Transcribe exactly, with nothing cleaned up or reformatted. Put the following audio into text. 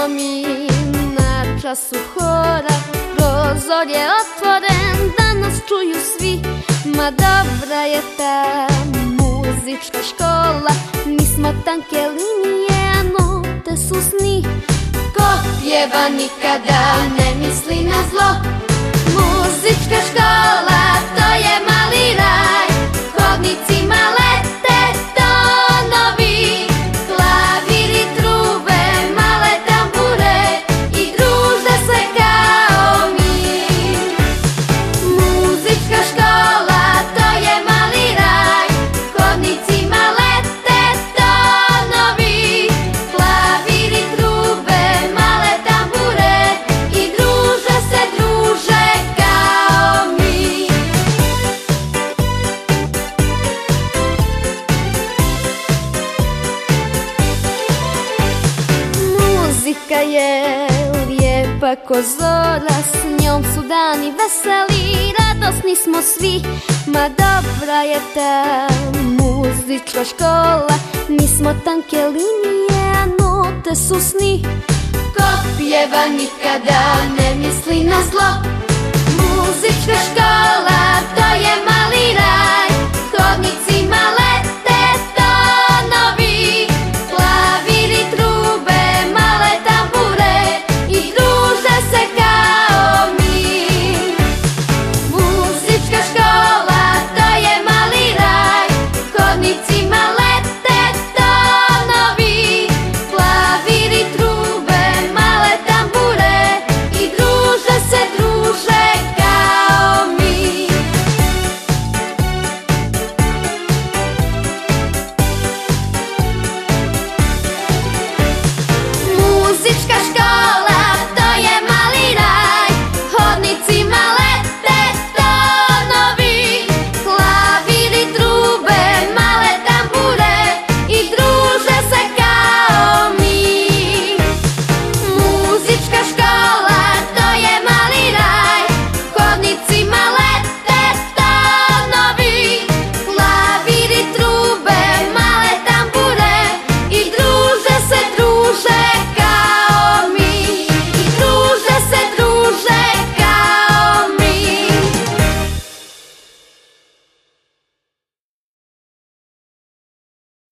smo mi na času hora, prozor je otvoren da nas čuju svi. Ma dobra je ta muzička škola, nismo tanke linije, a note su sni. Ko pjeva nikada ne misli na zlo. Muzička škola, to je mali raj, hodnicima lete tonovi, klaviri, trube, male tambure i druže se kao mi. Muzička škola, to je mali raj, hodnicima lete tonovi, klaviri, trube, male tambure i druže se, druže kao mi. Muzika je lijepa ko zora, s njom su dani veseli, radosni smo svi. Ma dobra je ta muzička škola, nismo tanke linije, a note su sni. Ko pjeva nikada ne misli na zlo. Muzička škola,